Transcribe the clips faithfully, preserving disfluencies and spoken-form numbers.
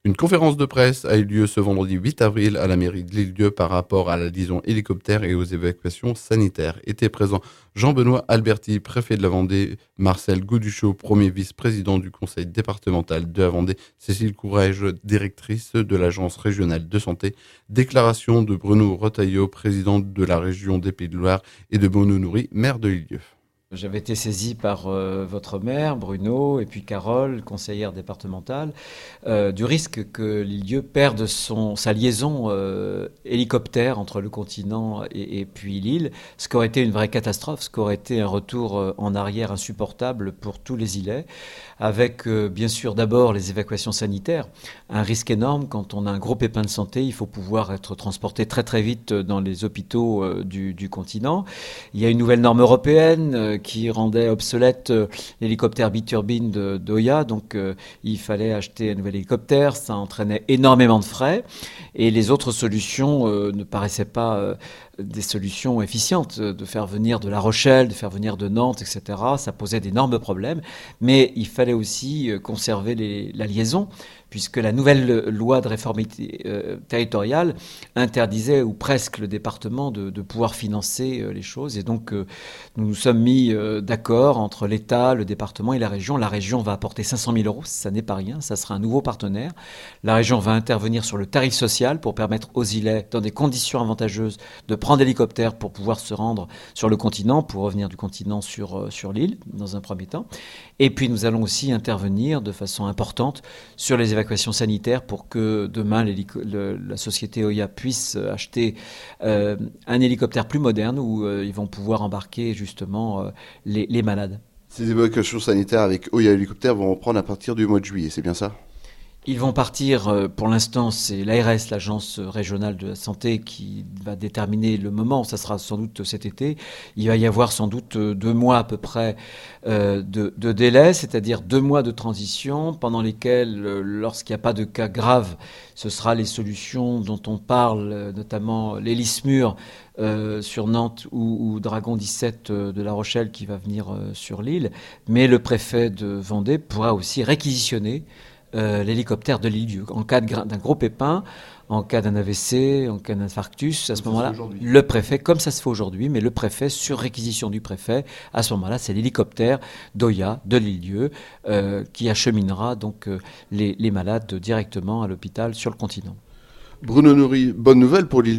Une conférence de presse a eu lieu ce vendredi huit avril à la mairie de l'Île-d'Yeu par rapport à la liaison hélicoptère et aux évacuations sanitaires. Étaient présents Jean-Benoît Alberti, préfet de la Vendée, Marcel Gauduchot, premier vice-président du conseil départemental de la Vendée, Cécile Courrèges, directrice de l'agence régionale de santé, déclaration de Bruno Retailleau, président de la région des Pays de Loire, et de Bruno Nourri, maire de l'Île-d'Yeu. J'avais été saisi par euh, votre maire, Bruno, et puis Carole, conseillère départementale, euh, du risque que l'Île-d'Yeu perde son, sa liaison euh, hélicoptère entre le continent et, et puis l'île, ce qui aurait été une vraie catastrophe, ce qui aurait été un retour euh, en arrière insupportable pour tous les îlets, avec euh, bien sûr d'abord les évacuations sanitaires, un risque énorme quand on a un gros pépin de santé, il faut pouvoir être transporté très très vite dans les hôpitaux euh, du, du continent. Il y a une nouvelle norme européenne euh, qui rendait obsolète euh, l'hélicoptère biturbine de d'Oya. Donc euh, il fallait acheter un nouvel hélicoptère. Ça entraînait énormément de frais. Et les autres solutions euh, ne paraissaient pas euh, des solutions efficientes. De faire venir de La Rochelle, de faire venir de Nantes, et cetera. Ça posait d'énormes problèmes. Mais il fallait aussi euh, conserver les, la liaison, puisque la nouvelle loi de réforme euh, territoriale interdisait, ou presque, le département de, de pouvoir financer euh, les choses. Et donc, euh, nous nous sommes mis euh, d'accord entre l'État, le département et la région. La région va apporter cinq cent mille euros, ça n'est pas rien, ça sera un nouveau partenaire. La région va intervenir sur le tarif social pour permettre aux îlets, dans des conditions avantageuses, de prendre l'hélicoptère pour pouvoir se rendre sur le continent, pour revenir du continent sur, euh, sur l'île, dans un premier temps. Et puis, nous allons aussi intervenir de façon importante sur les évacuation sanitaire pour que demain le, la société Oya puisse acheter euh, un hélicoptère plus moderne où euh, ils vont pouvoir embarquer justement euh, les, les malades. Ces évacuations sanitaires avec Oya Hélicoptère vont reprendre à partir du mois de juillet, c'est bien ça ? Ils vont partir, pour l'instant, c'est l'A R S, l'Agence régionale de la santé, qui va déterminer le moment. Ça sera sans doute cet été. Il va y avoir sans doute deux mois à peu près euh, de, de délai, c'est-à-dire deux mois de transition pendant lesquels, lorsqu'il n'y a pas de cas graves, ce sera les solutions dont on parle, notamment l'Hélice-Mur euh, sur Nantes ou, ou Dragon dix-sept de La Rochelle qui va venir euh, sur l'île. Mais le préfet de Vendée pourra aussi réquisitionner Euh, l'hélicoptère de l'Île-d'Yeu. En cas d'un gros pépin, en cas d'un A V C, en cas d'infarctus, à ce moment-là, le préfet, comme ça se fait aujourd'hui, mais le préfet, sur réquisition du préfet, à ce moment-là, c'est l'hélicoptère d'Oya, de l'Île-d'Yeu, euh, qui acheminera donc euh, les, les malades directement à l'hôpital sur le continent. Bruno Nourri, bonne nouvelle pour l'Île-d'Yeu ?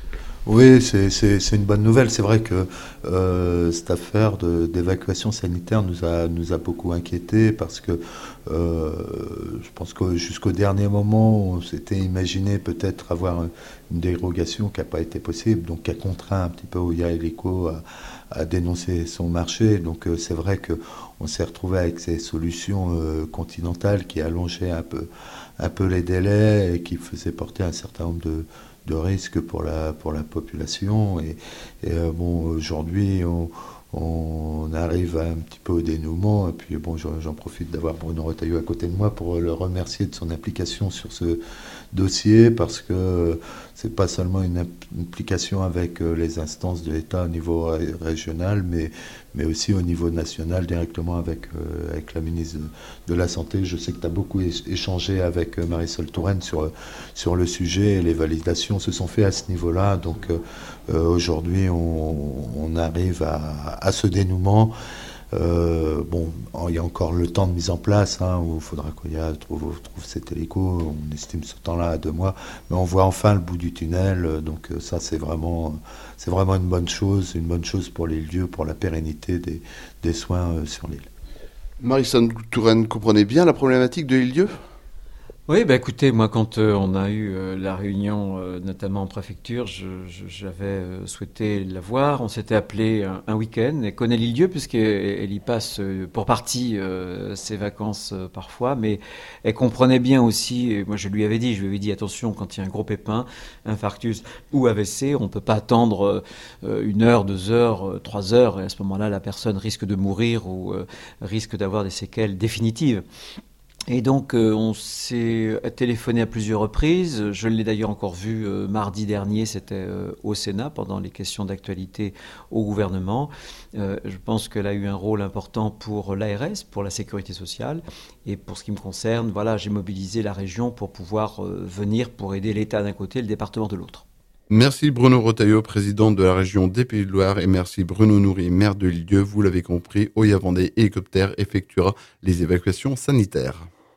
Oui, c'est, c'est, c'est une bonne nouvelle. C'est vrai que euh, cette affaire de, d'évacuation sanitaire nous a, nous a beaucoup inquiétés parce que euh, je pense que jusqu'au dernier moment, on s'était imaginé peut-être avoir une dérogation qui n'a pas été possible, donc qui a contraint un petit peu Oya Hélico à, à dénoncer son marché. Donc euh, c'est vrai qu'on s'est retrouvé avec ces solutions euh, continentales qui allongeaient un peu, un peu les délais et qui faisaient porter un certain nombre de de risques pour la, pour la population. Et, et euh, bon, aujourd'hui, on, on arrive un petit peu au dénouement. Et puis, bon, j'en, j'en profite d'avoir Bruno Retailleau à côté de moi pour le remercier de son implication sur ce dossier, parce que c'est pas seulement une implication avec les instances de l'État au niveau régional, mais, mais aussi au niveau national, directement avec, euh, avec la ministre de, de la Santé. Je sais que tu as beaucoup échangé avec Marisol Touraine sur, sur le sujet, et les validations se sont faites à ce niveau-là. Donc euh, aujourd'hui, on, on arrive à, à ce dénouement. Euh, bon, il y a encore le temps de mise en place, hein, où il faudra qu'il trouve, trouve cet hélico. On estime ce temps-là à deux mois, mais on voit enfin le bout du tunnel. Donc ça, c'est vraiment, c'est vraiment une bonne chose, une bonne chose pour l'Île-d'Yeu, pour la pérennité des, des soins euh, sur l'île. Marisol Touraine, comprenez bien la problématique de l'Île-d'Yeu ? Oui, bah écoutez, moi quand euh, on a eu euh, la réunion, euh, notamment en préfecture, je, je, j'avais euh, souhaité la voir. On s'était appelé un, un week-end. Elle connaît l'Île-d'Yeu puisqu'elle elle y passe euh, pour partie euh, ses vacances euh, parfois, mais elle comprenait bien aussi. Et moi je lui avais dit, je lui avais dit attention, quand il y a un gros pépin, infarctus ou A V C, on ne peut pas attendre euh, une heure, deux heures, euh, trois heures, et à ce moment-là la personne risque de mourir ou euh, risque d'avoir des séquelles définitives. Et donc, euh, on s'est téléphoné à plusieurs reprises. Je l'ai d'ailleurs encore vu euh, mardi dernier, c'était euh, au Sénat, pendant les questions d'actualité au gouvernement. Euh, je pense qu'elle a eu un rôle important pour l'A R S, pour la sécurité sociale. Et pour ce qui me concerne, voilà, j'ai mobilisé la région pour pouvoir euh, venir pour aider l'État d'un côté et le département de l'autre. Merci Bruno Retailleau, président de la région des Pays de Loire, et merci Bruno Noury, maire de l'Île-d'Yeu. Vous l'avez compris, Oya Vendée Hélicoptère effectuera les évacuations sanitaires.